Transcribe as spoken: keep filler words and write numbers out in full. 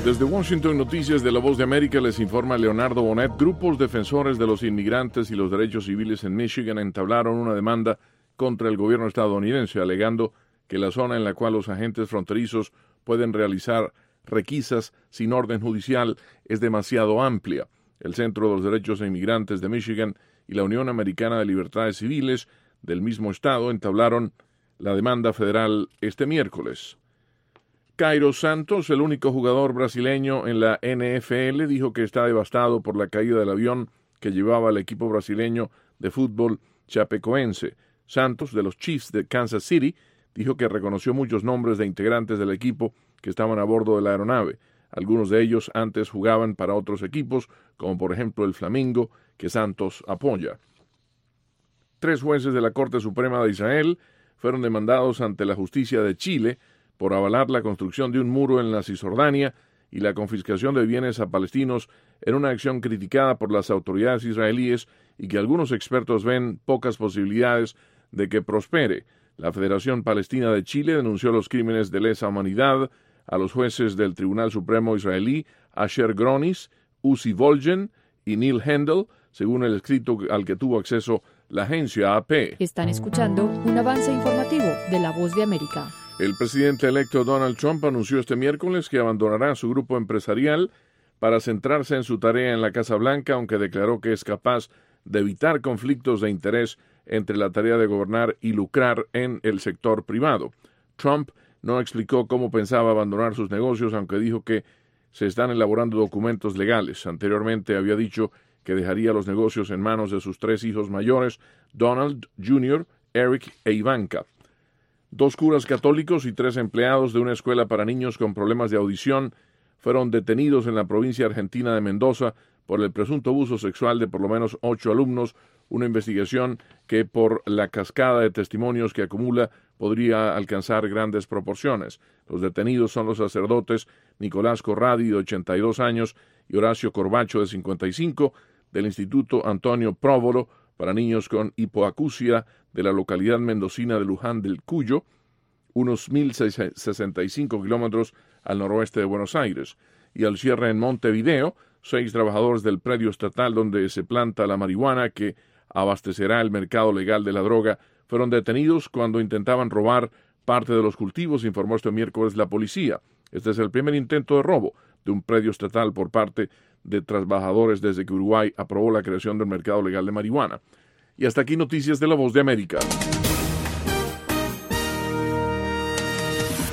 Desde Washington, Noticias de La Voz de América, les informa Leonardo Bonet. Grupos defensores de los inmigrantes y los derechos civiles en Michigan entablaron una demanda contra el gobierno estadounidense, alegando que la zona en la cual los agentes fronterizos pueden realizar requisas sin orden judicial es demasiado amplia. El Centro de los Derechos de Inmigrantes de Michigan y la Unión Americana de Libertades Civiles del mismo estado entablaron la demanda federal este miércoles. Cairo Santos, el único jugador brasileño en la N F L, dijo que está devastado por la caída del avión que llevaba al equipo brasileño de fútbol chapecoense. Santos, de los Chiefs de Kansas City, dijo que reconoció muchos nombres de integrantes del equipo que estaban a bordo de la aeronave. Algunos de ellos antes jugaban para otros equipos, como por ejemplo el Flamengo, que Santos apoya. Tres jueces de la Corte Suprema de Israel fueron demandados ante la justicia de Chile por avalar la construcción de un muro en la Cisjordania y la confiscación de bienes a palestinos en una acción criticada por las autoridades israelíes y que algunos expertos ven pocas posibilidades de que prospere. La Federación Palestina de Chile denunció los crímenes de lesa humanidad a los jueces del Tribunal Supremo israelí Asher Gronis, Uzi Volgen y Neil Hendel, según el escrito al que tuvo acceso la agencia A P. Están escuchando un avance informativo de La Voz de América. El presidente electo Donald Trump anunció este miércoles que abandonará su grupo empresarial para centrarse en su tarea en la Casa Blanca, aunque declaró que es capaz de evitar conflictos de interés entre la tarea de gobernar y lucrar en el sector privado. Trump no explicó cómo pensaba abandonar sus negocios, aunque dijo que se están elaborando documentos legales. Anteriormente había dicho que dejaría los negocios en manos de sus tres hijos mayores, Donald junior, Eric e Ivanka. Dos curas católicos y tres empleados de una escuela para niños con problemas de audición fueron detenidos en la provincia argentina de Mendoza por el presunto abuso sexual de por lo menos ocho alumnos, una investigación que por la cascada de testimonios que acumula podría alcanzar grandes proporciones. Los detenidos son los sacerdotes Nicolás Corradi, de ochenta y dos años, y Horacio Corbacho, de cincuenta y cinco, del Instituto Antonio Próvolo para niños con hipoacusia de la localidad mendocina de Luján del Cuyo, unos mil sesenta y cinco kilómetros al noroeste de Buenos Aires. Y al cierre en Montevideo, seis trabajadores del predio estatal donde se planta la marihuana que abastecerá el mercado legal de la droga fueron detenidos cuando intentaban robar parte de los cultivos, informó este miércoles la policía. Este es el primer intento de robo de un predio estatal por parte de trabajadores desde que Uruguay aprobó la creación del mercado legal de marihuana. Y hasta aquí Noticias de La Voz de América.